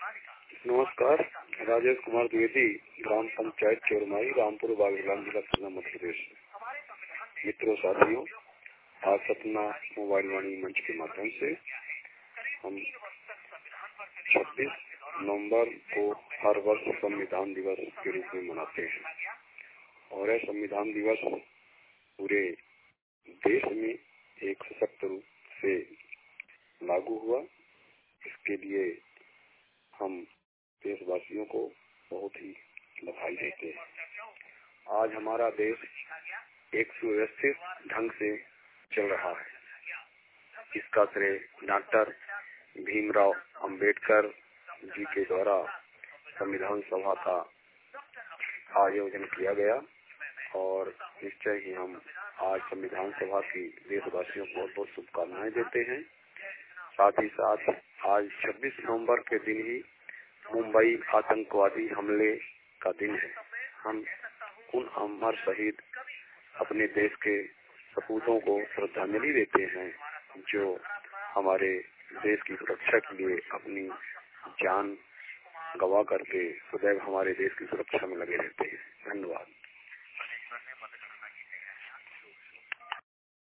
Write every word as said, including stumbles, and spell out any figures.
नमस्कार, राजेश कुमार द्विवेदी, ग्राम पंचायत चोरमाई, रामपुर बागेश्वर जिला पटना मध्य प्रदेश। मित्रों, साथियों, आज सपना मोबाइल वाणी मंच के माध्यम से हम छब्बीस नवंबर को हर वर्ष संविधान दिवस के रूप में मनाते हैं और यह संविधान दिवस पूरे देश में एक सशक्त रूप से लागू हुआ। इसके लिए हम देशवासियों को बहुत ही बधाई देते हैं। आज हमारा देश एक सुव्यवस्थित ढंग से चल रहा है। इसका श्रेय डॉक्टर भीमराव अंबेडकर जी के द्वारा संविधान सभा का आयोजन किया गया और निश्चय ही हम आज संविधान सभा की देशवासियों को बहुत बहुत शुभकामनाएं देते हैं। साथ ही साथ आज छब्बीस नवंबर के दिन ही मुंबई आतंकवादी हमले का दिन है। हम उन अमर शहीद अपने देश के सपूतों को श्रद्धांजलि देते हैं जो हमारे देश की सुरक्षा के लिए अपनी जान गवा करके सदैव हमारे देश की सुरक्षा में लगे रहते हैं। धन्यवाद।